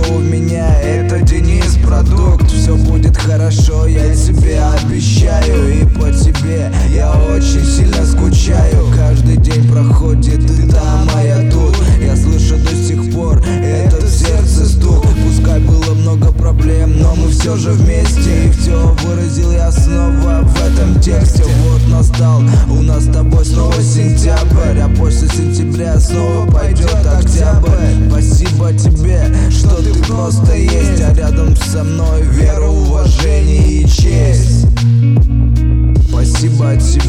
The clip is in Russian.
веру в меня, это Денис продукт. Все будет хорошо, я тебе обещаю. И по тебе я очень сильно скучаю. Каждый день проходит, ты там, а я тут. Я слышу до сих пор этот в сердце стук. Пускай было много проблем, но мы все же вместе. И все выразил я снова в этом тексте. Вот настал у нас с тобой снова сентябрь, а после сентября снова пойдет октябрь. Спасибо тебе, что ты просто есть, а рядом со мной вера, уважение и честь. Спасибо тебе.